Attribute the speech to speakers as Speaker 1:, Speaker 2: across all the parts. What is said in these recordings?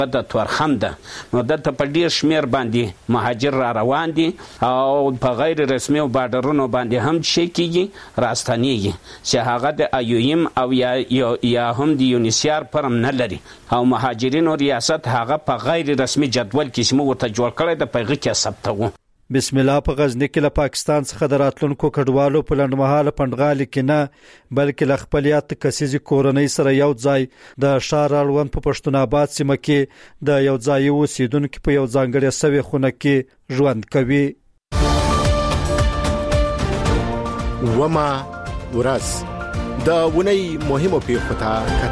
Speaker 1: د تورخم ده، نو دلته په ډیر شمیر باندې مهاجر را روان دي او په غیر رسمي او بارډرونو باندې هم شي کېږي راستنېږي چې هغه د ایویم او یا هم د یونیسیار فرم نه لري او مهاجرینو ریاست هغه په غیر رسمي جدول کې چې موږ ورته جوړ کړی د پیغه کې ثبتوو.
Speaker 2: بسم الله په غزنی کې له پاکستان څخه د راتلونکو کډوالو په لنډمهاله پندغالي کې نه بلکې له خپلیات کسيزي کورنۍ سره یو ځای د شهر اړوند په پښتون آباد سیمه کې د یو ځای اوسیدونکو په یو ځانګړي سوي خونه کې ژوند کوي.
Speaker 3: وما ورځ د ونی مهمو پیښو ته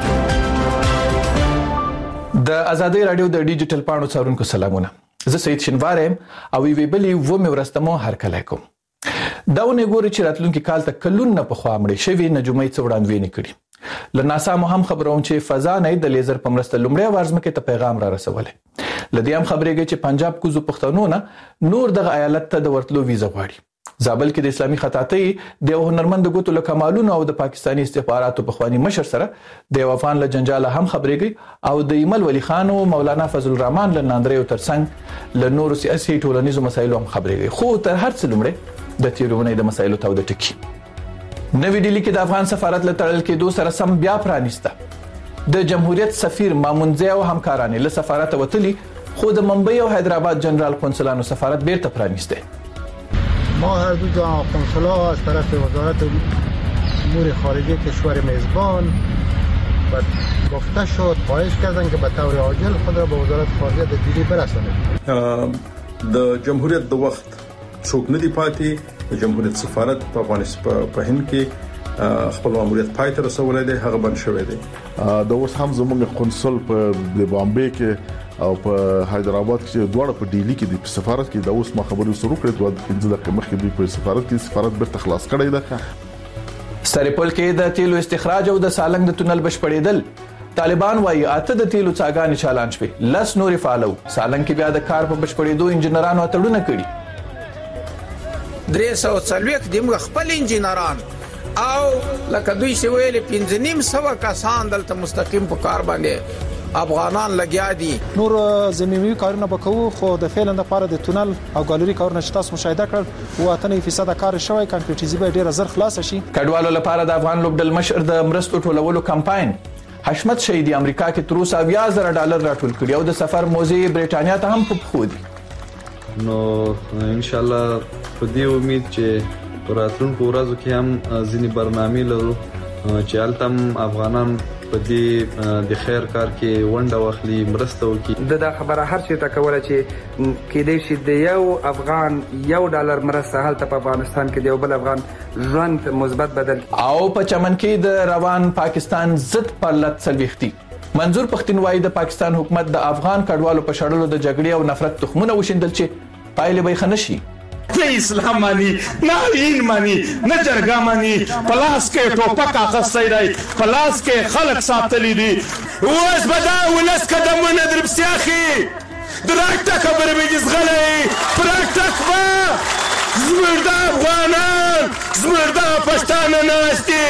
Speaker 3: کتل.
Speaker 4: د ازادي رادیو د ډیجیټل پاڼو څارونکو سلامونه. زه سید شنوارم او وی بلی و مې ورستمو هر کله کوم. داونه ګوري چې راتلونکي کال ته کلون نه په خوا مړې شوی نجومي څوړاندوي نه کړي. لناسا مو هم خبرون چې فضا نه د لیزر په مرسته لومړی وارزمکه ته پیغام را رسوله. لدی هم خبرېږي چې پنجاب کوزو پښتنو نه نور د ایالت ته د ورتلو ویزه غواړي. زابل کې د اسلامي خطاطۍ د هنرمند ګوتو له کمالونو او د پاکستاني استخباراتو په خواني مشر سره د وفان له جنجاله هم خبرېږي او د ایمل ولی خان او مولانا فضل الرحمن له ناندریو ترڅنګ له نورو سیاسي ټولنیزو مسایلو هم خبرېږي. خو تر هر څه لومړی د تیرونه د مسایلو ته د ټکی نوې ډیلی کې د افغان سفارت له تړل کېدو سره سم بیا پرانیسته د جمهوریت سفیر مامونزی او همکارانو له سفارت وتلی خو د ممبئی او حیدرآباد جنرال قونسلانو سفارت بیرته پرانیسته.
Speaker 5: ما هر دو قنصلا از طرف وزارت امور خارجه کشور میزبان گفته شد خواهش کردن که به طور عاجل خود را به وزارت خارجه د دیلی برسانند.
Speaker 6: د جمهوریت د وخت څوک نه دی پاتې. د جمهوریت سفارت په افغانستان په هند کې خپل ماموریت پای ته رسولای دی، هغه بند شوی دی.
Speaker 7: د اوس هم زموږ قنصل په د بامبې کې او په حیدرآباد کې دواړه په ډیلی کې د سفارت کې د اوس ما خبرو سره کړې د 15 دقیقې مخکې د سفارت کې سفارت بیرته خلاص کړی ده.
Speaker 4: سریپل کې د تیلو استخراج او د سالنګ د تونل بشپړېدل. طالبان وايي اته د تیلو څاګانې چالان شوې، لس نورې فالو. سالنګ کې بیا د کار په بشپړېدو انجنیرانو اتړونه کړي.
Speaker 8: 340 د خپل انجنیران او لکه دوی چې ویلې 1500 کسان دلته مستقیم په کار باندې افغانان لګیا دي.
Speaker 9: نور زمینی کارونه وکړو خو د فعلا لپاره د تونل او ګالری کارونه چې تاسو مشاهده کړل و 8% کار شوی کانکریټیزي به ډیر زر خلاص شي.
Speaker 4: کډوالو لپاره د افغان لوبډل مشر د مرستو ټولولو کمپاین حشمت شهیدی امریکا کې تر اوسه $10,000 راټول کړي او د سفر موزي برېټانیا ته هم په خو دي.
Speaker 10: نو ان شاء الله په دې امید چې په راتلونکو ورځو کې هم ځینې برنامې لرو چې التم افغانان په دې د خیر کار کې ونډه واخلي، مرسته وکړي.
Speaker 11: د خبره هر څه تا کوله چې کې دې شي د یو افغان $1 مرسته هلته په افغانستان کې د یو بل افغان ژوند مثبت بدل.
Speaker 4: او په چمن کې د روان پاکستان ضد پرلط سلويختي منظور پښتون وايي د پاکستان حکومت د افغان کډوالو په شړلو د جګړې او نفرت تخمونه وشیندل چې پایله به خنشي.
Speaker 12: نه اسلام مانی، نه دین مانی، نه جرګه مانی. پلاس کې ټوپک اخستې دی، پلاس کې خلک ساتلی دي. اوس بدا ولس قدمونه در بسیاخي درکته خبره به زغلې پرکټک با زمردا افغانان زمردا پښتانه ناشتي.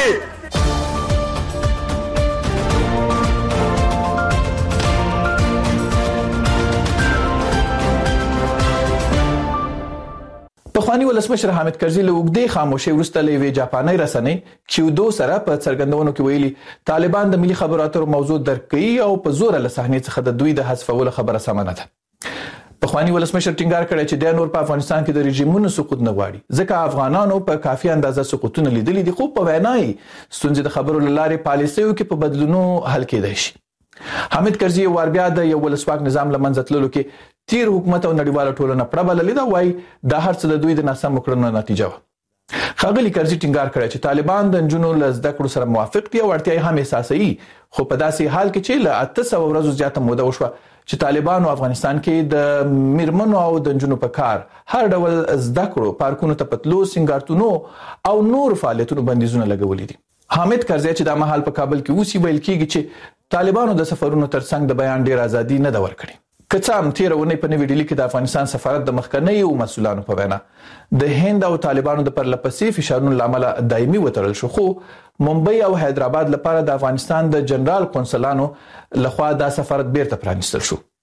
Speaker 4: پخوانی ولسمشر حامد کرزي له وګړي خاموشي ورسته لوي جاپاني رسنۍ کیودو سره په څرګندونو کې ویلي طالبان د ملي خبرو اترو موضوع درکې او په زور له صحنې څخه د دوی د حذفولو خبره سمه ده. پخوانی ولسمشر ټینګار کړی چې د نور په افغانستان کې د رژیمونو سقوط نه غواړي ځکه افغانانو په کافي اندازه سقوطونه لیدلي دي، خو په وینای ستونزې د خبرو لارې پالیسیو کې په بدلونو حل کېدای شي. حامد کرزي وربیا د یو ولسواک نظام لمنځه تللو کې تیر حکومت او نړیواله ټولنه پړبل لیدا وای د هر څه د دوی د ناسم کړنو نتیجه و. خاغلی کرزي ټینګار کړی چې طالبان د جنونو لزده کړو سره موافق دي او اړتیا هم احساسي، خو په داسې حال کې چې له 800 ورځو زیاته موده وشوه چې طالبان او افغانستان کې د میرمنو او د جنونو په کار هر ډول زده کړو پارکونو ته پتلو سنگارتونو او نور فعالیتونو بندیزونه لګولې دي. حامد کرزي چې د مهال په کابل کې اوسې ویل کېږي چې طالبانو د سفرونو ترڅنګ د بیان ډیر ازادي نه دا ورکړي. کڅام تیرونه په نوې ډیلی کې د افغانستان سفارت د مخکنیو مسولانو په وینا د هند او طالبانو د پرلپسې فشارونو لامل دایمي وترل شو، خو ممبئی او حیدرآباد لپاره د افغانستان د جنرال قونسلانو لخوا دا سفارت بیرته پرانیستل شو.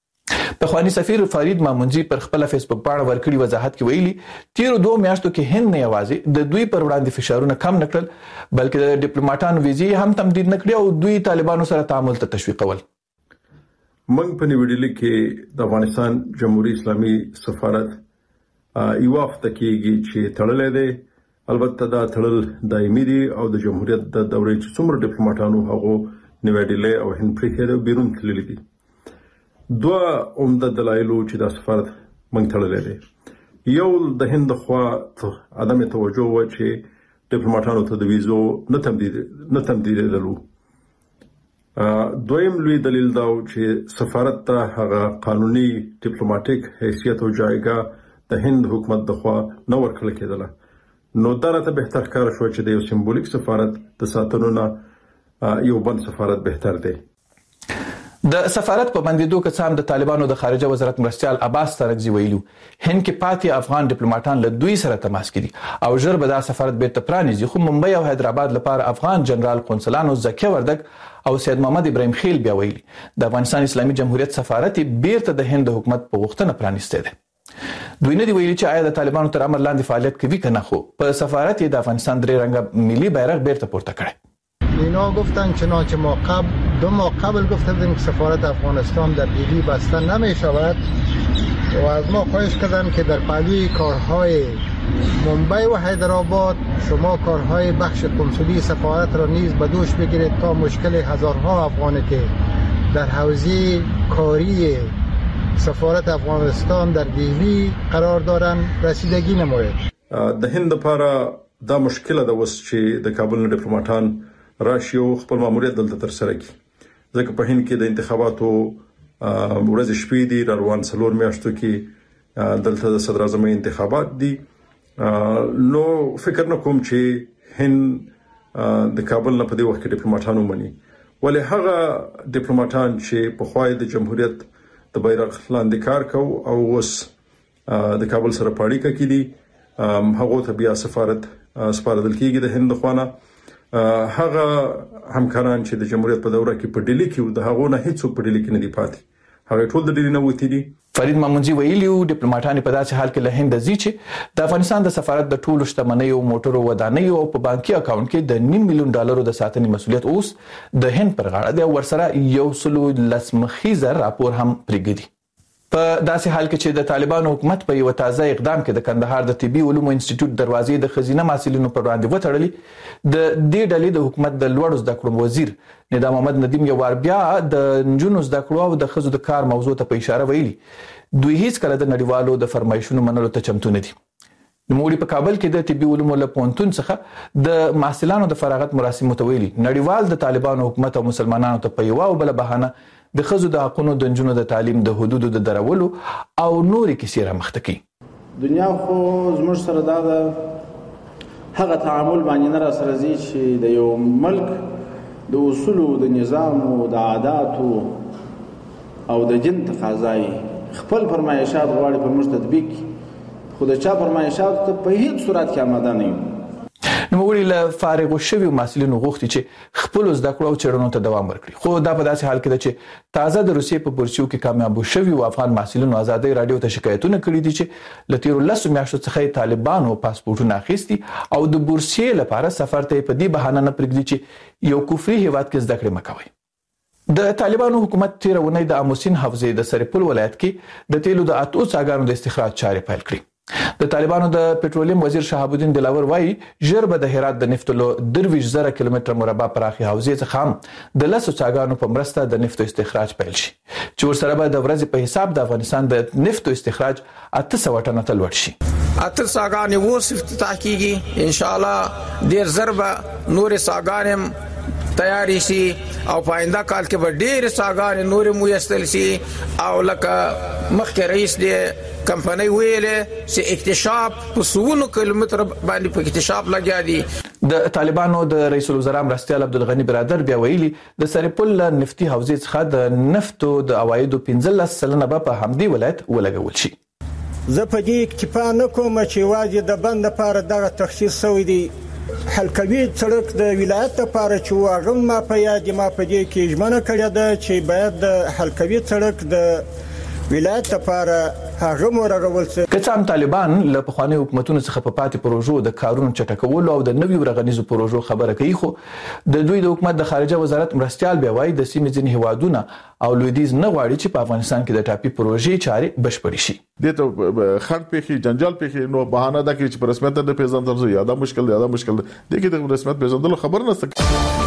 Speaker 4: پخوانی سفیر فرید مامونجي پر خپل فیسبوک باندې ورکړي وضاحت کې ویلي تیر 2 میاشتو کې هند نه یوازې د دوی پر وړاندې فشارونه کم نکړل بلکې د ډیپلوماټانو ویزې هم تمدید نکړي او دوی طالبانو سره تعامل ته تشویقول.
Speaker 6: موږ په نیوډلهي کې د افغانستان جمهوریت اسلامي سفارت یو هفته کېږي چې تړلې ده. البته دا تړل دایمي دي او د جمهوریت د دورې چې څومره ډیپلوماټانو هغه نیوډلهي او هند پرې بیرون تللي دي. دوه عمده دلایل چې د سفارت موږ تړلې دي. یو د هند خوا عدم توجه و چې ډیپلوماټانو ته د ویزو نه تمدیدلو. دویم لوی دلیل دا چې سفارت ته هغه قانوني ډیپلوماټیک حیثیت او جایګه د هند حکومت د خوا نه ورکړل کېدله. نو دا راته بهتر کار شو چې د یو سمبولیک سفارت د ساتنو نه یو بل سفارت بهتر دی.
Speaker 4: د سفارت په بندیدو کې سم د طالبانو د خارجه وزارت مرستيال عباس ترکزي ویلو هند کې پاتې افغان ډیپلوماټان له دوی سره تماس کړي او ژر به دا سفارت بیرته پرانیزي. خو ممبئی او حیدرآباد لپاره افغان جنرال قونسلانو زکیه وردک او سید محمد ابراهیم خیل بیا ویلي د افغانستان اسلامي جمهوریت سفارت بیرته د هند حکومت په غوښتنه پرانیسته ده. دوی نه دی ویلي چې آیا د طالبانو تر امر لاندې فعالیت کوي کنه. خو په سفارت د افغانستان درې رنګه ملي بیرغ بیرته پورته کړي.
Speaker 5: اینا گفتن چنانچه ما 2 ماه قبل گفته بودیم که سفارت افغانستان در دیلی بسته نمی شود و از ما خواهش کردن که در پهلوی کارهای ممبئی و حیدرآباد شما کارهای بخش کنسولی سفارت را نیز به دوش بگیرید تا مشکل هزارها افغانی که در حوزه کاری سفارت افغانستان در دیلی قرار دارند رسیدگی نماید.
Speaker 6: د هند لپاره دا مشکل ده وس چې د کابل ډیپلوماټان راشي او خپل ماموریت دلته تر سره کوي. ځکه په هند کې د انتخاباتو ورځ شپې دي روان 4 میاشتو کې دلته د صدر اعظم انتخابات دي. نو فکر نه کوم چې هند د کابل نه په دې وخت کې ډیپلوماټانو مني. ولې هغه ډیپلوماټان چې په خوای د جمهوریت د بیرغ لاندې کار کو او اوس د کابل سره پاړیکه کې دي هغه ته بیا سفارت سپارل کېږي د هند خوانه. هغه همکاران چې د جمهوریت په دوره کې په ډیلی کې د هغه نه هیڅ په ډیلی کې نه دی پاتې. هغه ټول د ډیلی نه وتی دي.
Speaker 4: فرید مامونجي ویلي ډیپلوماټان په داسې حال کې له هند ځي چې د افغانستان د سفارت د ټولو شتمنیو موټرو ودانیو او په بانکي اکاونټ کې د $9 ملیون د ساتنې مسولیت اوس د هند پر غاړه دی. ورسره 110 مخیزه راپور هم پرېږدي. په داسې حال کې چې د طالبانو حکومت په یو تازه اقدام کې د کندهار د طبي علومو انسټیټیوټ دروازې د خزینه محصلینو پر وړاندې وتړلې. د دې ډلې د حکومت د لوړو زده کړو وزیر ندا محمد ندیم یو وار بیا د نجونو زده کړو او د خزو د کار موضوع ته په اشاره ویلي دوی هیڅ کله د نړیوالو د فرمایشونو منلو ته چمتو نه دي. نوموړي په کابل کې د طبي علومو له پونتون څخه د محصلانو د فراغت مراسمو ته ویلي نړیوال د طالبانو حکومت او مسلمانانو ته په یو او بل بهانه د خزو د حقونو د نجونو د تعلیم د حدودو د درولو او نورې کیسې رامخته کوي.
Speaker 13: دنیا خو زموږ سره دا د هغه تعامل باندې نه را سره زی چې د یو ملک د اصول د نظام او د عاداتو او د جن تقاضای خپل فرمایشات غواړي په موږ تطبیق خو د چا فرمایشات ته په هیڅ صورت کې آماده نه یو.
Speaker 4: نوموړي له فارغو شویو محصلینو غوښتي چې خپل زده کړو او څېړنو ته دوام ورکړي. خو دا په داسې حال کې ده چې تازه د روسیې په بورسیو کې کامیاب شویو افغان محصلینو ازادۍ رادیو ته شکایتونه کړي دي چې له تیرو 10 میاشتو څخه طالبانو پاسپورټونه اخیستي او د بورسیې لپاره سفر ته په دې بهانه نه پرېږدي چې یو کفري هیواد کې زده کړې مکوي. د طالبانو حکومت تیر ونې د اموسین حوزې د سرپل ولایت کې د تیلو د 8 څاګانو د استخراج چارې پیل کړې. د طالبانو د پټرولیم وزیر شهاب الدین دلاور وایي ژر به د هرات د نفتو 23,000 کیلومتر مربع پراخي حوزې څخه هم د 10 څاګانو په مرسته د نفتو استخراج پیل شي چې ورسره به د ورځې په حساب د افغانستان د نفتو استخراج 800 ټنه ته لوړ شي.
Speaker 8: 8 څاګانې اوس افتتاح کیږي ان شاء الله. ډیر ضربه نور څاګانې تیاری شي او په آینده کال کې به ډیر څاګانې نور مویستل شي او لکه مخکې رئیس دې کمپنۍ ویلې چې اکتشاف په 100 کیلومتر باندې په اکتشاف لګیا دي.
Speaker 4: د طالبانو د رئیس الوزرا مرستيال عبدالغنی برادر بیا ویلي د سرپل نفتي حوزې څخه د نفتو د عوایدو 15% به په همدې ولایت ولګول شي.
Speaker 14: زه په دې اکتفا نه کوم چې واجب د بند لپاره دغه تخصیص شوی دی. حلقوي سړک د ولایت لپاره چې واغم ما په یاد ما په دې کې ژمنه کړې ده چې باید د حلقوي سړک د ولایت لپاره هغه مرغول څه
Speaker 4: کڅام طالبان له پخوانی حکومتونو څخه په پاتې پروژو د کارونو چټکولو او د نویو رغنیزو پروژو خبره کوي خو د دوی د حکومت د خارجه وزارت مرستيال بیا وایي د سیمې ځینې هوادونه او لویدیز نه غواړي چې په افغانستان کې د ټاپي پروژې چارې بشپړې شي.
Speaker 7: دته خند پیخي جنجال پیخي نو بهانه دا کې چې په رسمیت د پیژندل زیاده مشکل دی د کې د رسمیت پیژندل خبر نه سکه.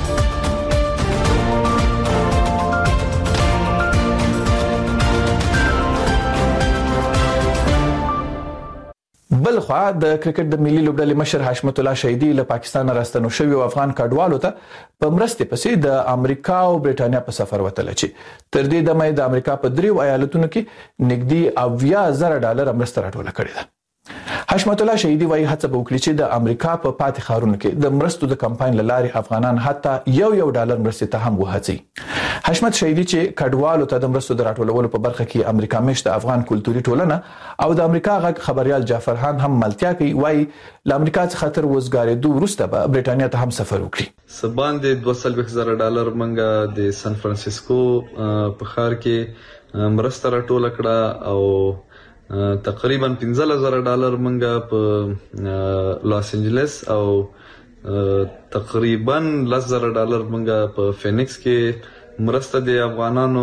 Speaker 4: بل خو د کرکټ د ملي لوبډلې مشر حشمت الله شهیدي له پاکستان راستنو شوی او افغان کډوالو ته په مرسته پسې د امریکا او برېټانیا په سفر وتل چې تر دې دمه د امریکا په دریو ایالتونو کې نږدې $80,000 مرسته راټول کړې ده. حشمت الله شهیدي وايي هڅه وکړي چې د امریکا په پاتې ښارونو کې د مرستو د کمپاین لاري افغانان حتی $1 مرسته ته هم وهڅي. حشمت شهیدي چې کډوالو ته د مرستو د راټولولو په برخه کې امریکا مشت افغان کلتوري ټولنه او د امریکا غږ خبريال جعفر خان هم ملتیا کوي وايي ل امریکا څخه تر وزګارېدو وروسته به برېټانیا ته هم سفر وکړي.
Speaker 10: سبان د $200,000 منګه د سان فرانسیسکو په ښار کې مرسته راټول کړه او تقریبا $15,000 منګه په لاس انجلس او تقریبا $10,000 منګه په فینکس کې مرسته د افغانانو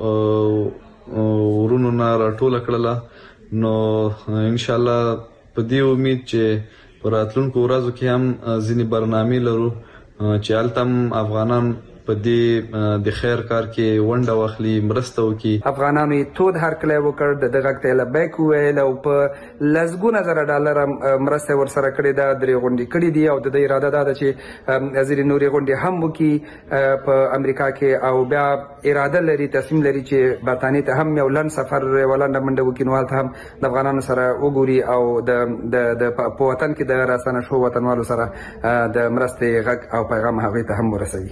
Speaker 10: ورونو نه راټول کړله. نو ان شاء الله په دې امید چې په راتلونکو ورځو کې هم ځینې برنامې لرو چې هلته افغانان په دې د خیر کار کې ونډه واخلي مرسته وکړي.
Speaker 11: افغانانو تود هرکلی وکړ د دغه ته لبیک ویل او په لزګونه $1,000 مرسته ورسره کړې ده درې غونډې کړې دي او د اراده ده چې ځینې نورې غونډې هم وکړي په امریکا کې او بیا اراده لري تصمیم لري چې برتانیې ته هم یو لنډ سفر ولنډه منډه وکړي نو هلته هم د افغانانو سره وګوري او د په وطن کې د راستنه شو وطنوالو سره د مرستې غږ او پیغام هغوی ته هم ورسوي.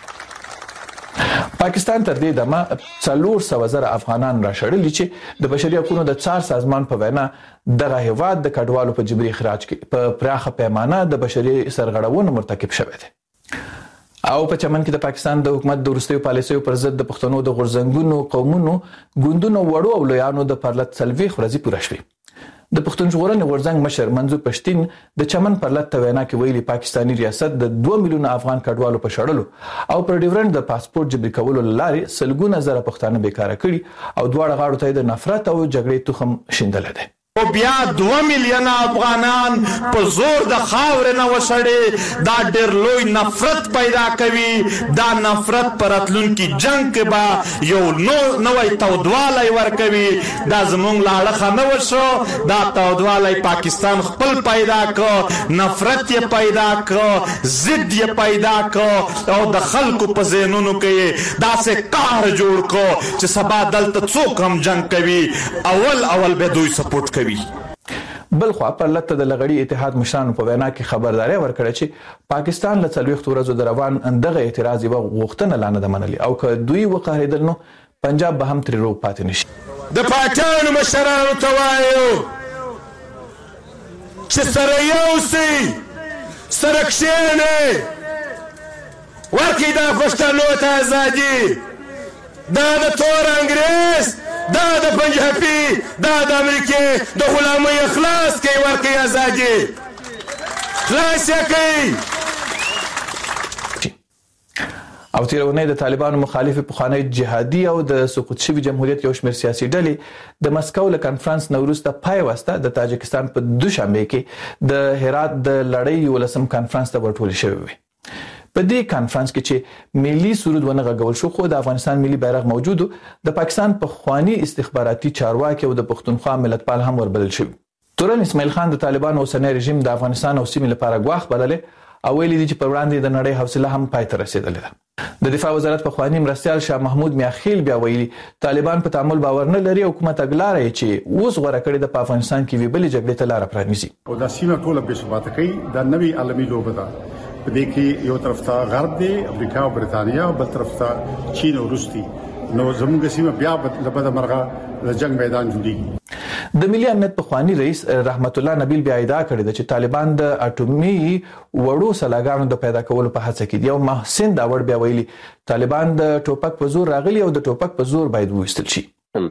Speaker 4: پاکستان تر دې دمه 400,000 افغانان راشړلي چې د بشري حقوقو د څار سازمان په وینا دغه هیواد د کډوالو په جبري اخراج کې په پراخه پیمانه د بشري سرغړونو مرتکب شوی دی. او په چمن کې د پاکستان د حکومت د وروستیو پالیسیو پر ضد د پښتنو د غورځنګونو قومونو ګوندونو وړو او لویانو د پرلط سلوي خورزي پوره شوی. د پښتون ژغورنې غورځنګ مشر منظور پښتين د چمن پرلط ته وینا کې ویلي پاکستانی ریاست د 2 میلیونه افغان کډوالو په شړلو او پر ډیورنډ د پاسپورت جبري کولو لارې سلګونه زره پښتانه بیکاره کړي او دواړه غاړو ته د نفرت او جګړې تخم شیندل دي.
Speaker 12: او بیا 2 میلیونه افغانان په زور د خاور نه وسړي دا ډېر لوی نفرت پیدا کوي. دا نفرت پر اتلونکي جنگ کې با یو نوې تودوالی ورکوي. دا زمونږ لاړه نه وشو دا تودوالی پاکستان خپل پیدا کړ نفرت یې پیدا کړ ضد یې پیدا کړ او د خلکو په ذهنونو کې داسې کار جوړ کړ چې سبا دلته څوک هم جنگ کوي اول به دوی سپورټ کوي.
Speaker 4: بل خو پر لته د لغړی اتحاد مشرانو په وینا کې خبرداري ورکړه چې پاکستان له 40 ورځو د روان اندغه اعتراض یو غوښتنه لانه د منلي او که دوی وقاریدل نو پنجاب به هم تر رو پاتې نشي.
Speaker 12: د پاکستان مشرانو ته وایو چې سره یو سي سره کښېنئ ورکړئ دا پښتنو ته ازادي. دا د تور انګریز دا د پنجابي دا د امریکې د غلامۍ اخلاص کوي ورکړئ ازادي خلاص یې کوي.
Speaker 4: او تیرونه د طالبانو مخالف پخوانی جهادي او د سقوط شوی جمهوریت یو شمېر سیاسي ډلې د مسکو له کانفرنس نوروز ته پای واسطه د تاجکستان په دوشنبه کې د هرات د لړۍ ولسم کانفرنس ته ورټول شوی وي. په دې کانفرنس کې چې ملي سرود ونه غږول شو خو د افغانستان ملي بیرغ موجود د پاکستان په خواني استخباراتي چارواکي او د پښتونخوا ملتپال هم وربلل شو. تورن اسماعیل خان د طالبانو اوسنی رژیم د افغانستان او سیمې لپاره ګواښ بللې او ویلي دي چې په وړاندې د نړۍ حوصله هم پای ته رسیدلې ده. د دفاع وزارت په خواني مرستيال شاه محمود میاخیل بیا ویلي طالبان په تعامل باور نه لري او حکومت اګلاري چې اوس غوړه کړی د افغانستان کې ویبلې جګړې ته لار پرانیزي.
Speaker 15: او د سیمه ټوله به ثبات کوي د نوي عالمي لوبه ده. په دې کې یو طرف ته غرب دی امریکا او برتانیا او بل طرف ته چین او روس دي. نو زموږ سیمه بیا لبد مرغه د جنگ میدان جوړیږي.
Speaker 4: د ملي امنیت پخوانی رئیس رحمت الله نبیل بیا ادعا کړې ده چې طالبان د اټومي وړو سلاګانو د پیدا کولو په هڅه کې دي او محسن داوړ بیا ویلي طالبان د ټوپک په زور راغلي او د ټوپک په زور باید وستل شي.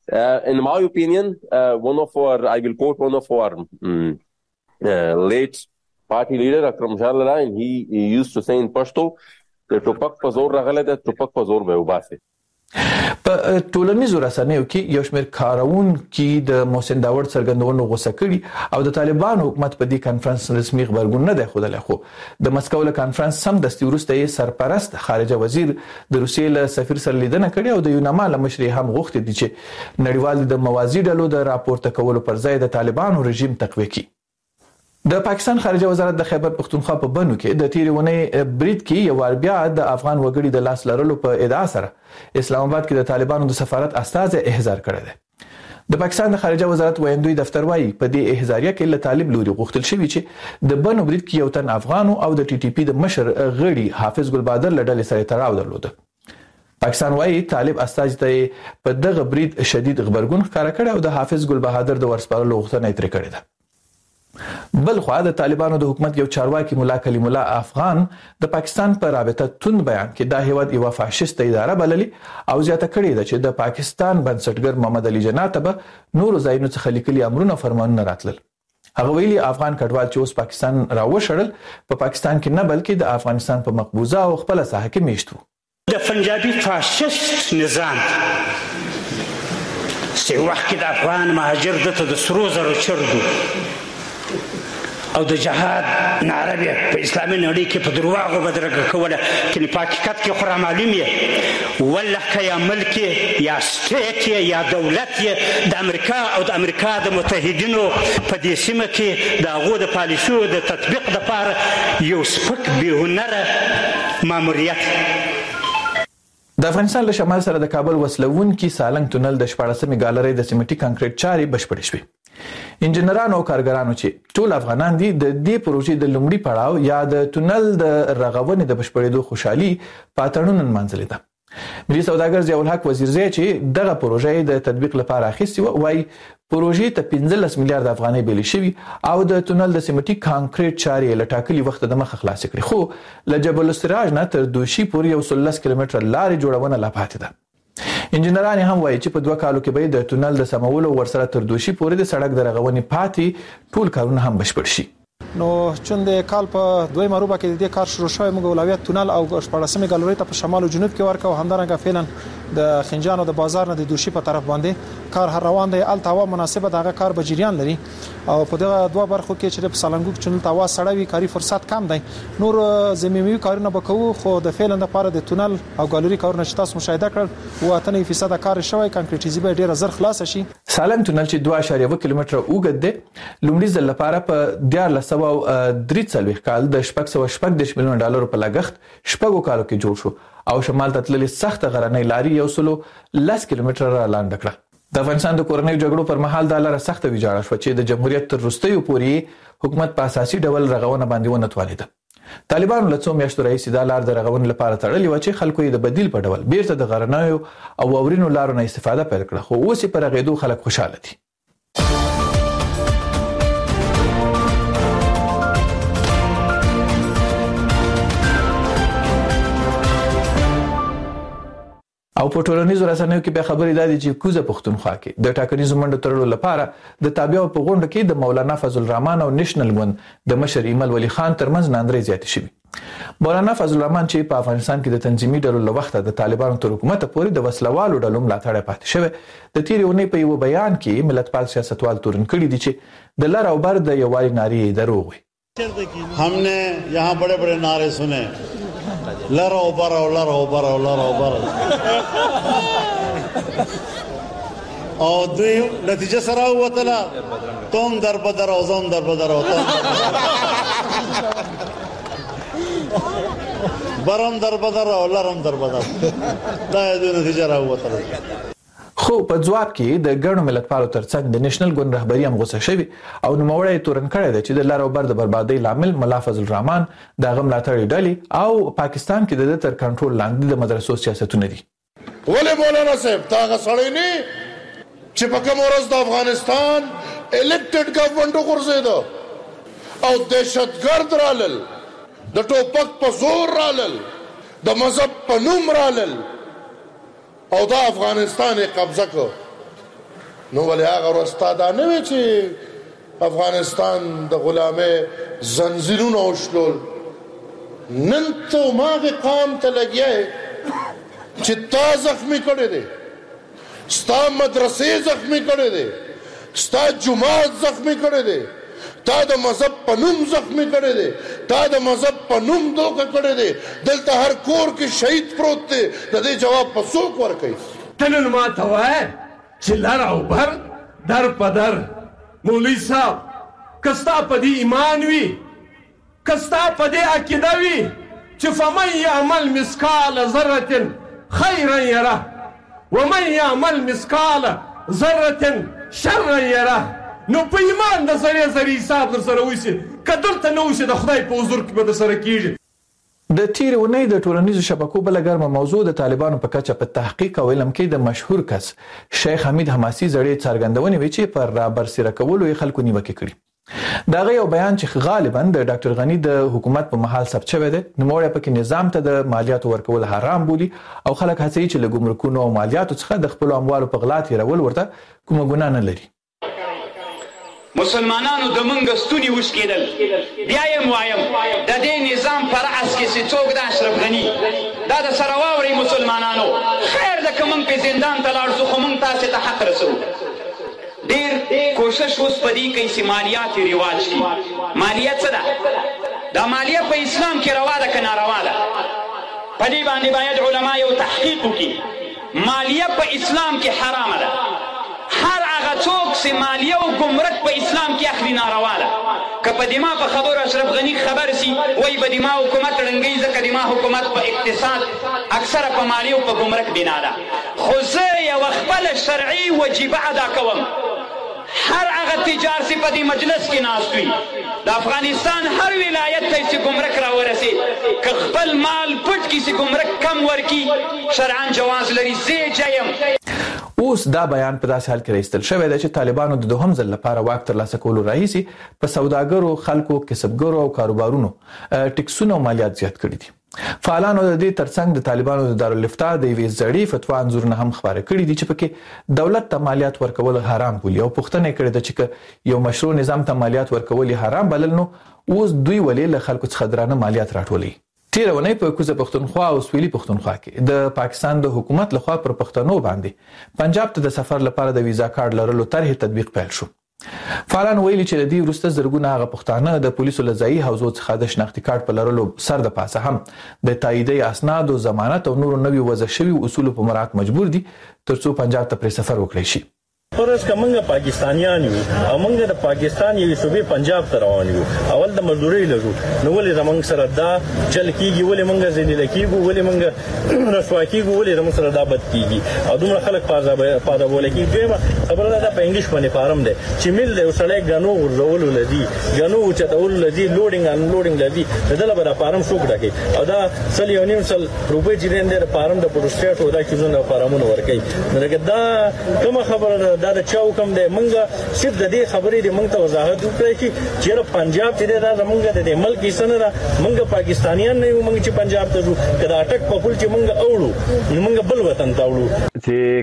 Speaker 16: In my opinion, I will quote one of our late party leader, Akram Shalala, and he used to say in Pashto, the topak pa zor ragale da topak pa zor be ubase.
Speaker 4: په ټولنیزو رسنیو کې یو شمېر کارون کې د محسن داوړ څرګندونو غوسه کړي او د طالبان حکومت په دې کانفرنس رسمي خبرګون نه دی ښودلی، خو د مسکو له کانفرنس سمدستي وروسته یې سرپرست خارجه وزیر د روسیې له سفیر سره لیدنه کړې او د یوناما له مشرې هم غوښتي دي چې نړیوال د موازي ډلو د راپورته کولو پر ځای د طالبانو رژیم تقویه کړي. د پاکستان خارجه وزارت د خیبر پختونخوا په بنو کې د تیرې اونۍ برید کې یو وار بیا د افغان وګړي د لاس لرلو په ادعا سره اسلام آباد کې د طالبانو د سفارت استازي احضار کړی دی. د پاکستان د خارجه وزارت ویندوی دفتر وایي په دې احضاریه کې له طالب لوري غوښتل شوی چې د بنو برید کې یو تن افغان او د ټي ټي پی د مشر غړي حافظ ګل بادر له ډلې سره تړاو درلود. پاکستان وایي طالب استازي ته په دغه برید شدید خبرګون ښکاره کړی او د حافظ ګل بهادر د ورسپارلو غوښتنه یې ترې کړې ده. بل خو د طالبانو د حکومت یو چارواکي مولا کلیم الله افغان د پاکستان په رابطه توند بیان کې دا هیواد یو فاشیست اداره بللي او زیاته کړې ده چې د پاکستان بنسټګر محمد علي جناح ته نور ځایونو څخه لیکلي امرونه فرمانونه راتلل. هغه ویلي افغان کډوال چې اوس پاکستان راوشړل په پاکستان کې نه بلکې د افغانستان په مقبوضه او خپل ساحه کې میشت وو.
Speaker 17: د پنجابي فاشیست نظام چې وخت کې د افغان مهاجر دته د سرو زرو چرګو او د جهاد نعره په اسلامي نړۍ کې په درواغو بدرګه کوله، چې په حقیقت کې خو رامعلوم یې والله که یا ملک یا سټیټ یا دولت د امریکا او د امریکا د متحدینو په دې سیمه کې د هغو د پالیسیو د تطبیق دپاره یو سپک بېهنره ماموریت.
Speaker 4: د افغانستان له شمال سره د کابل وسلوونکي سالنګ تونل د 14مې ګالرۍ د سیمټي کانکریټ چارې بشپړې شوې. انجنیرانو او کارګرانو چې ټول افغانان دي د دې پروژې د لومړي پړاو یا د تونل د رغونې د بشپړېدو خوشحالي په اتڼونو نمانځلې ده. ملي سوداګر ضیاء الحق وزیرزی چې دغه پروژې د تطبیق لپاره اخیستې وه وایي پروژې ته 15 میلیارډ افغانۍ بیلې شوي او د تونل د سیمټي کانکریټ چارې له ټاکلي وخته د مخه خلاصې کړې، خو له جبل السراج نه تر دوشي پورې 110 کیلومتره لارې جوړونه لا پاتې ده. انجنیران هم وایي چې په 2 کالو کې به د تونل د سمولو ورسره تر دوشي پورې د سړک د رغونې پاتې ټول کارونه هم بشپړ شي.
Speaker 9: نو چون د کال په 2 مروبه کې د دې کار شروع شوی موږ اولویت تونل او 14مې ګالرۍ ته په شمال او جنوب کې ورکو، همدارنګه فعلا د خنجان او د بازار نه د دوشي په طرف باندې کار هر روان دی. الته هوا مناسبه دغه کار به جریان لري او په دغه دوه برخو کې چې په سالنګوک چنل ته هوا سړوي کاری فرصت کم دی. نور زمینوي کارونه به کوو، خو د فعلا لپاره د تونل او ګالرۍ کارونه چې تاسو مشاهده کړل 80% کار شوی، کانکریټیزي به ډیره زر خلاص شي.
Speaker 4: سالنګ تونل چې 2.1 کیلومتره اوږد دی لومړي ځل لپاره په 1343 کال د 614 میلیون ډالر په لګښت شپږو کالو کې جوړ شو او شمال ته تللې سخت غرنۍ لارې 110 کیلومتره را لاندې کړه. د افغانستان د کورنۍ جګړو پر مهال دا لاره سخت ویجاړه شو چې د جمهوریت تر وروستیو پورې حکومت په اساسي ډول رغونه باندې ونه توانیده. طالبانو له څو میاشتو راهیسې دا لار د رغونې لپاره تړلې وه چې خلکو یې د بدیل په ډول بیرته د غرنیو او واورینو لارو نه استفاده پیل کړه، خو اوس یې په رغېدو خلک خوشحاله دي. او په ټولنیزو رسنیو کې به خبرې دادي چې کوزه پښتونخوا کې د ټاکنیزو منډو تړلو لپاره د تابعو په غونډه کې د مولانا فضل الرحمن او نېشنل ګوند د مشر ایمل ولی خان ترمنځ ناندرۍ زیاتې شوې. مولانا فضل الرحمن چې په افغانستان کې د تنظیمي ډلو له وخته د طالبانو تر حکومت پورې د وسلوالو ډلو ملاتړ پاتې شوی، د تیرې اونۍ په یو بیان کې ملتپال سیاستوال تورن کړي دي چې د لر او بر د یووالي نارې دروغ وي.
Speaker 18: हमने यहाँ बड़े बड़े नारे सुने, लरो बरो लरो बरो लरो बरो और दुई नतीजे सरा हुआ तला तुम दर बदर हो तुम दर बदर हो बरम दर बदर हो लरम दर बदर دا دې نتیجه راووتله.
Speaker 4: خو په ځواب کې د ګڼو ملتپالو ترڅنګ د نېشنل ګوند رهبري هم غوسه شوي او نوموړی یې تورن کړی دی چې د لر او بر د بربادۍ لامل ملا فضل الرحمن د هغه ملاتړي ډلې او پاکستان کې د ده تر کنټرول لاندې د مدرسو سیاستونه دي.
Speaker 19: ولې مولانا صاحب تا هغه سړی نه چې په کوم ورځ د افغانستان الیکټډ ګورنمنټ وغورځېده او دهشتګرد رالل، د ټوپک په زور رالل، د مذهب په نوم رالل او دا افغانستان قبضه کو نو ولې هغه ورځ دا نه وي چې افغانستان د غلامۍ زنځیرونه وشلول. نن ته ماغه قام ته لګیا چې تا زخمی کړی دی، ستا مدرسې زخمی کړی دی، ستا جماعت زخمی کړی دی، تا د مذهب په نوم زخمی کړی دی، تا د مذهب په نوم دوکه کړی دی. دلته هر کور کې شهید پروت دی، د دې جواب په څوک ورکوي؟
Speaker 12: ته نن ما ته وایه چې لر او بر در په در مولوي صاحب که ستا په دې ایمان وي، که ستا په دې عقیده وي چې فمن یعمل مثقال ذرة خیرا یره ومن یعمل مثقال ذرة شرا یره، نو په ایمان د ذرې ذرې حساب در سره وشي، که دلته نه وشي د خدای په حضور کې به در سره کېږي.
Speaker 4: د تیرې اونۍ د ټولنیزو شبکو بله ګرمه موضوع د طالبانو په کچه په تحقیق او علم کې د مشهور کس شیخ حمید حماسي زړې څرګندونې وې چې پر رابرسېره کولو یې خلکو نیوکې کړي. د هغه یو بیان چې غالبا د ډاکټر غني د حکومت په مهال ثبت شوی دی، نوموړی پکې نظام ته د مالیاتو ورکول حرام بولي او خلک هڅوي چې له ګمرکونو او مالیاتو څخه د خپلو اموالو په غلا تېرول ورته کومه ګناه نه لري.
Speaker 20: مسلمانانو د منګه ستوني وشکېدل. بیا یې وایم د دې نظام پر اس کې چې څوک د اشرف غني دا د سره واورئ مسلمانانو، خیر ده که موږ په زندان ته لاړ شو خو موږ تاسې ته حق رسوو. ډېر کوشش اوس په دې کوي چې مالیات یې رواج کړي. مالیه څه ده؟ دا مالیه په اسلام کې روا ده که ناروا ده؟ په دې باندې باید علما یو تحقیق وکړي. مالیه په اسلام کې حرامه ده. هر هغه څوک چې مالیه او ګمرک په اسلام کې اخلي ناروا ده. که په دما په خبرو اشرف غني خبر سي وایي به دما حکومت ړنګوي، ځکه دما حکومت په اقتصاد اکثره په مالیه او په ګمرک بنا ده. خو زه یوه خپله شرعي وجیبه ادا کوم. هر هغه تجار چې په دې مجلس کې ناست وي د افغانستان هر ولایت ته چې ګمرک راورسي، که خپل مال پټ کړي چې ګمرک کم ورکړي شرعاً جواز لري. زه جیم.
Speaker 4: اوس دا بیان په داسې حال کې راایستل شوی دی چې طالبانو د دوهم ځل لپاره واک ترلاسه کولو راهیسې په سوداګرو، خلکو، کسبګرو او کاروبارونو ټکسونه او مالیات زیات کړي دي. فعالانو د دې ترڅنګ د طالبانو د دارالفتاء د یوې زړې فتوا انځورونه هم خپاره کړي دي چې پکې دولت ته مالیات ورکول حرام بولي او پوښتنه کړې ده چې یو مشروع نظام ته مالیات ورکول حرام بلل نو اوس دوی ولې له خلکو څخه درانه مالیات راټولوي. تیره اونۍ په کوزه پښتونخوا او سویلي پښتونخوا کې د پاکستان د حکومت لخوا پر پښتنو باندې پنجاب ته د سفر لپاره د ویزا کارت لرلو طرح تطبیق پیل شو. فعالان ویلي چې د دې وروسته زرګونه هغه پښتانه د پولیسو له ځایي حوزو څخه د شناختي کارت په لرلو سر د پاسه هم د تاییدي اسناد او ضمانت او نورو نوي وضع شوي اصولو په مراعات مجبور دي ترڅو پنجاب ته پر سفر وکړي شي.
Speaker 21: پرس کومه پاکستانیان یو او موږ د پاکستان یو صوبې پنجاب ته روان یو، اول د مزدوري لرو، نو ولې زمونږ سره دا چل کیږي، ولې موږ ذلیل کیږو، ولې موږ رسوا کیږو، ولې زمونږ سره دا بد کیږي او دومره خلک پاده بوله کیږي. دویمه خبره ده په انګلیش باندې فارم ده چې مل د وسړی غنو ورول لدی، غنو چتول لدی، لوډینګ ان لوډینګ لدی، دله به فارم شو کړه او دا سل یو نیم سل روپے چې دین د فارم د پروسټیټ او دا کیونه فارمونه ورکي. نو دا کومه خبره دا د چا حکم دی؟ موږ صرف د دې خبرې د موږ ته وضاحت وکړي چې چیرې پنجاب چې دا زموږ د ملک حصہ نه ده، موږ پاکستانیان نه یو، موږ چې پنجاب ته ځو کدا اٹک په پول چې موږ اوړو نو موږ بل وطن ته اوړو.
Speaker 22: چې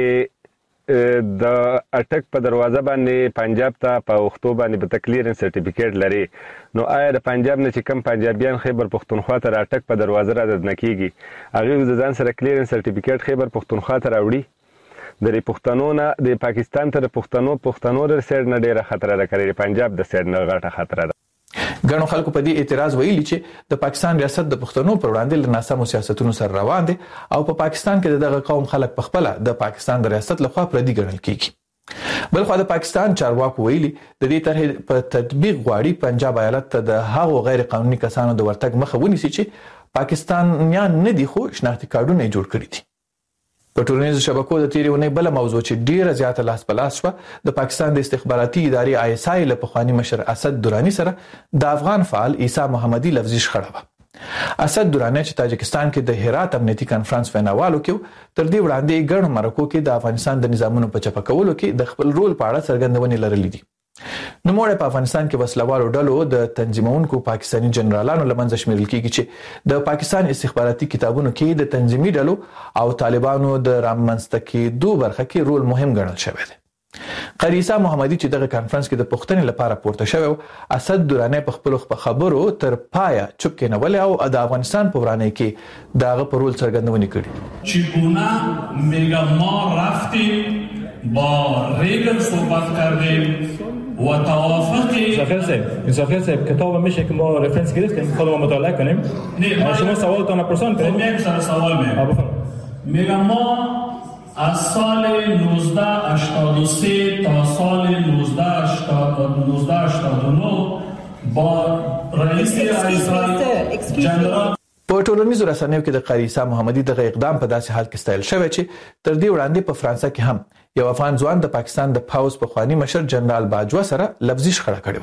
Speaker 22: کچري د اٹک په دروازه باندې پنجاب ته په وختو باندې په کلیرنس سرټیفیکیټ لري، نو آیا د پنجاب نه چې کم پنجابیان خیبر پښتونخوا ته اٹک په دروازه را دد نکېږي هغه د ځان سره کلیرنس سرټیفیکیټ خیبر پښتونخوا ته راوړي؟ د پښتنو نه د پاکستان تر پښتنو د سیډ نه ډیره خطر ده، کړي پنجاب د سیډ نه غټه خطر ده.
Speaker 4: ګڼو خلکو په دې اعتراض ویلي چې د پاکستان ریاست د پښتنو پر وړاندې له ناسمو سیاستونو سره روان دي او په پاکستان کې دغه قوم خلک په خپل د پاکستان د ریاست لخوا پردي ګڼل کیږي. بلخو د پاکستان چارواکو ویلي د دې طرح په تطبیق غواړي پنجاب ایالت ته د هغو غیر قانوني کسانو د ورتګ مخه ونیسي چې پاکستانیان نه دي خو شناختي کارتونه جوړ کړي دي. په ټولنیزو شبکو د تیرې اونۍ بله موضوع چې ډیره زیاته لاس په لاس شوه د پاکستان د استخباراتي ادارې ISI له پخواني مشر اسد دراني سره د افغان فعال عیسی محمدي لفظي شخړه وه. اسد دراني چې تاجکستان کې د هرات امنیتي کانفرنس ویناوالو کې تر دې وړاندې ګڼو مرکو کې د افغانستان د نظامونو په چپه کولو کې د خپل رول په اړه څرګندونې لرلې دي. نوموړی په افغانستان کې وسلوالو ډلو د تنظیمونکو پاکستاني جنرالانو لمنځه شمیرل کیږي چې د پاکستان استخباراتي کتابونو کې د تنظیمي ډلو او طالبانو د رامنځته کېدو برخه کې رول مهم ګڼل شوی دی. قاری عیسی محمدي چې دغه کانفرنس کې د پښتنې لپاره پورته شوی اسد درانه په خپل خبرو تر پایا چوپ کېنول او د افغانستان په ورانه کې داغه پر رول څرګندونه کړې.
Speaker 1: چگونه میگم ما رفتیم با ریگن صحبت کردیم و توافق
Speaker 2: سفیر صاحب کتاب میشه که ما رفرنس گرفتیم خودمون مطالعه کنیم. شما سوالتون پرسان کنید.
Speaker 1: یک سوال میگم ما از سال 1983 تا سال 1989 با رئیس جنرال
Speaker 4: په ټولنیزو رسنیو کې د قاری عیسی محمدي دغه اقدام په داسې حال کې ستایل شوی چې تر دې وړاندې په فرانسه کې هم یو افغان ځوان د پاکستان د پاوز په خواني مشر جنرال باجوا سره لفظي شخړه کړې و.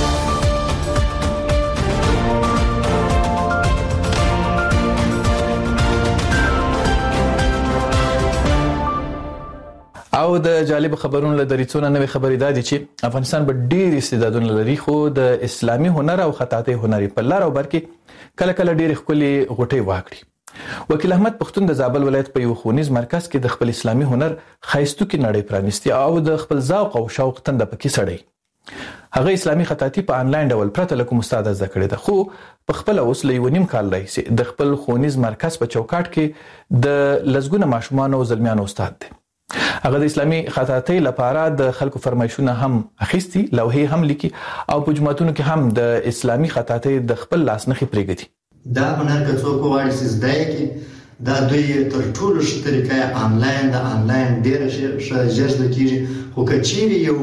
Speaker 4: او د جالب خبرونو له دریڅونه نوې خبرې دادي چې افغانستان به ډېر استعدادونه لري خو د اسلامي هنر او خطاطۍ هنري په لار او بر کې کله کله ډېر ښکلي غوټۍ واکړي. وکیل احمد پښتون د زابل ولایت په یو ښوونیز مرکز کې د خپل اسلامي هنر ښایستو کې نړۍ پرانیستي او د خپل ذوق او شوق تنده پکې سړی. هغه اسلامي خطاطي په انلاین ډول پرته له کوم استاد زده کړې ده خو په خپل اوس له 1.5 کال راهیسې د خپل ښوونیز مرکز په چوکاټ کې د لزګونه ماشومان او زلمیانو استاد دی. هغه د اسلامي خطاطۍ لپاره د خلکو فرمایشونه هم اخیستي، لوحې هم لیکي او په جماعتونو کې هم د اسلامي خطاطۍ د خپل لاسنخې پرېږدي.
Speaker 23: دا هنر که څوک وغواړي چې زده کړي دا دوی تر ټولو ښه طریقه آنلاین ډېره ښه ژر زده کېږي. خو که چیرې یو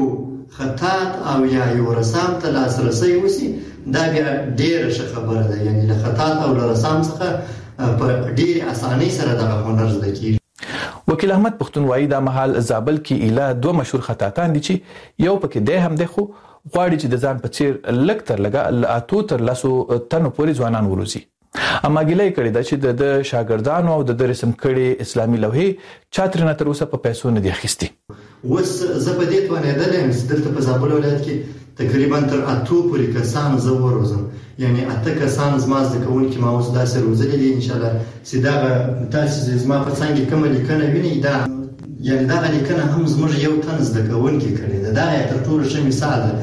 Speaker 23: خطاط او یا یو رسام ته لاسرسی وشي دا بیا ډېره ښه خبره ده. یعنې له خطاط او له رسام څخه په ډېرې اسانۍ سره دغه هنر زده کېږي.
Speaker 4: وکیل احمد پښتون وایي دا مهال زابل کې ایله 2 مشهور خطاطان دي چې یو پکې دی هم دی خو غواړي چې د ځان په څیر لږ تر لږه له 8 تر 10 تنو پورې ځوانان وروزي. اما ګیله یې کړې ده چې د شاګردانو او د رسم کړي اسلامي لوحې چا ترېنه تر اوسه په پیسو نه دي اخیستي.
Speaker 23: اوس زه په دې توانېدلی یم چې دلته په زابل ولایت کې تقریبا تر 8 پورې کسان زه وروزم. یعنی 8 کسان زما زده کوونکي ما اوس داسې روزلي دي انشاءالله چې دغه تاسې زما په څنګ کې کومه لیکنه وینئ دا یعنې دغه لیکنه هم زموږ یو تن زده کوونکي کړې ده. دا یې تر ټولو ښه مثال ده.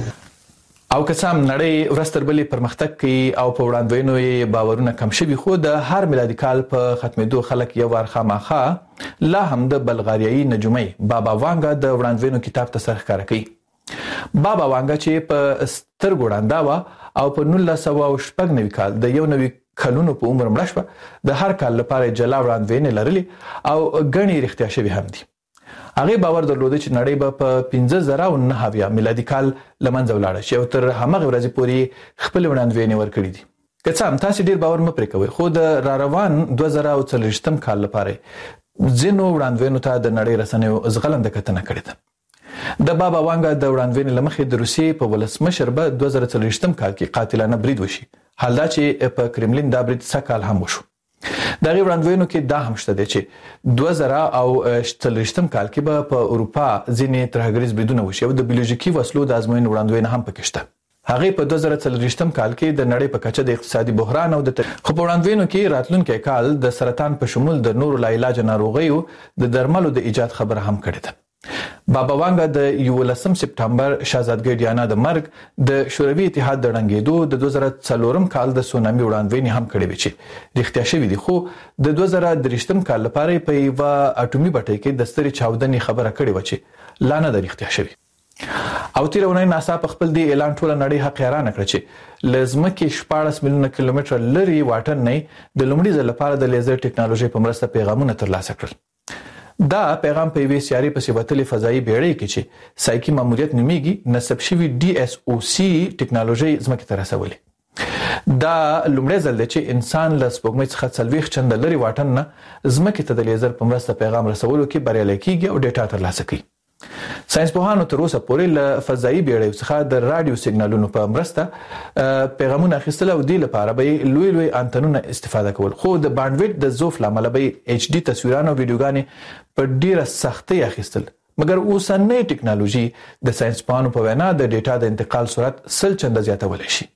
Speaker 4: او که څه هم نړۍ ورځ تر بلې پرمختګ کوي او په وړاندوینو یې باورونه کم شوي خو د هر میلادي کال په ختمېدو خلک یو وار خامخا لا هم د بلغاریایي نجومۍ بابا وانګا د وړاندوینو کتاب ته سر ښکاره کوي. بابا وانګا چې په سترګو ړنده وه او په 1996 کال د 1 کلونو په عمر مړه شوه د هر کال لپاره جلا وړاندوینې لرلې او ګڼې رښتیا شوي هم دي. هغه باور درلوده چې نړۍ به په 1509 میلادي کال لمنځه ولاړه شي او تر همغه ورځې پورې خپل وړاندوینې ورکړي دي. که څه هم تاسو ډیر باور مه پرې کوئ خو د روان 2040 کال لپاره ځینو وړاندوینو ته د نړۍ رسنیو زغلنده کتنه کړې ده. د بابا وانګا د وړاندوینې لمخې د روسیې په ولسمشر به 2040 کال کې قاتلانه برید وشي. حال دا چې په کرملین دا برید 2 کال هم وشو. دغه وړاندوینو کې دا هم شته دی چې 2040 کال کې به په اروپا ځینې ترهګریز بریدونه وشي او د بیولوژیکي وسلو د ازموینې وړاندوینه هم پکې شته. هغه په 2040 کال کې د نړۍ په کچه د اقتصادي بحران او د خو په وړاندوینو کې راتلونکي کال د سرطان په شمول د نورو لا علاج ناروغیو د درملو د ایجاد خبره هم کړې ده. بابا وانګا د 11 سپټمبر شاهزادګۍ ډیانا د مرګ د شوروي اتحاد د ړنګېدو د 2004 کال د سونامي وړاندوینې هم کړې وې چې رښتیا شوي دي خو د 2023 کال لپاره په یوه اټومي بټۍ کې د سترې چاودنې خبره کړې وه چې لا نه ده رښتیا شوي. او تیره اونۍ ناسا په خپل دې اعلان ټوله نړۍ حیرانه کړه چې له ځمکې 14 میلیونه کیلومتره لرې واټن نه د لومړي ځل لپاره د لیزر ټیکنالوژي په مرسته پیغامونه ترلاسه کړل. دا پیغام په یوې سیارې پسې وتلې فضایي بیړۍ کې چې سایکي ماموریت نومیږي نصب شوي DSOC ټیکنالوژي ځمکې ته رسولې. دا لومړی ځل دی چې انسان له سپوږمۍ څخه 40 چنده لرې واټن نه ځمکې ته د لیزر په مرسته پیغام رسولو کې بریالی کیږي او ډیټا ترلاسه کوي. ساينسپوهانو تر اوسه پورې له فضایي بیړیو څخه د رادیو سیګنالونو په مرسته پیغامونه اخیستل او دې لپاره به لوی انتنونه استفاده کول خو د باندویډ د ضعف لامل به HD تصویرونه او ویډیوګانې په ډیره سختۍ اخیستل. مګر اوسنۍ ټیکنالوژي د ساينسپوهانو په وینا د ډیټا د انتقال سرعت 100 چنده زیاتولی شي.